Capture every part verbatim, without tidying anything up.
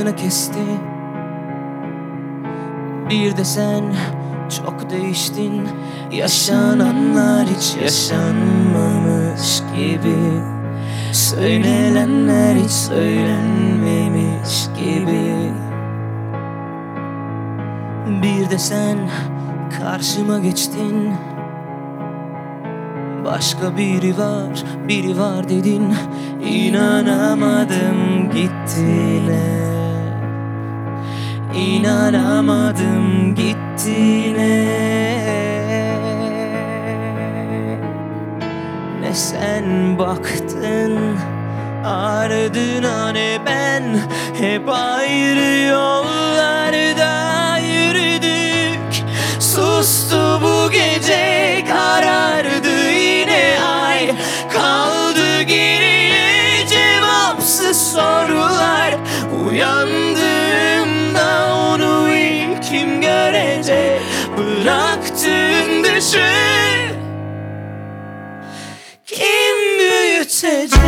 saçlarını kesti. Bir de sen çok değiştin. Yaşananlar hiç yaşanmamış gibi, söylenenler hiç söylenmemiş gibi. Bir de sen karşıma geçtin. Başka biri var, biri var dedin. İnanamadım gittiğine, İnanamadım gittiğine. Ne sen baktın ardına ne ben, hep ayrı yollarda yürüdük. Sustu bu gece, karardı yine ay. Kaldı geriye cevapsız sorular. Uyandığımda onu ilk kim görecek? Bıraktığın dışı kim büyütecek?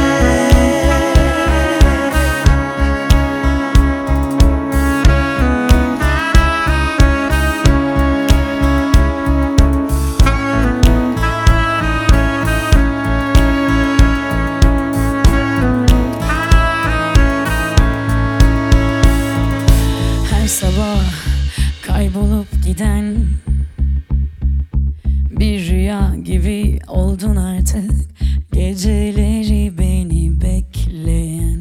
Sabah kaybolup giden bir rüya gibi oldun artık. Geceleri beni bekleyen,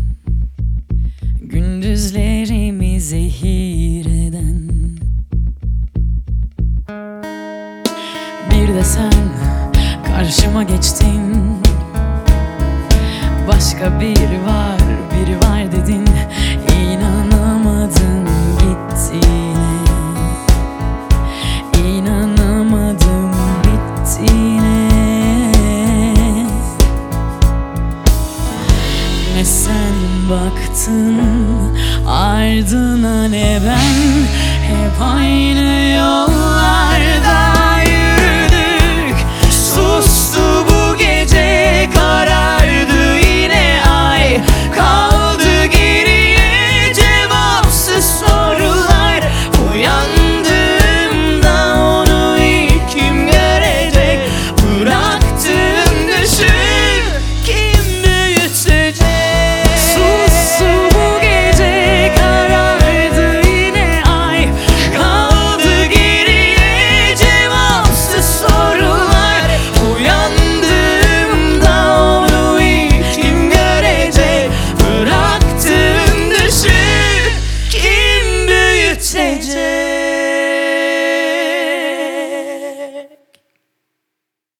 gündüzlerimi zehir eden. Bir de sen karşıma geçtin. Başka biri var, biri var dedin. İnanamadım gittiğine, İnanamadım bittiğine. Ne sen baktın ardına ne ben, hep aynı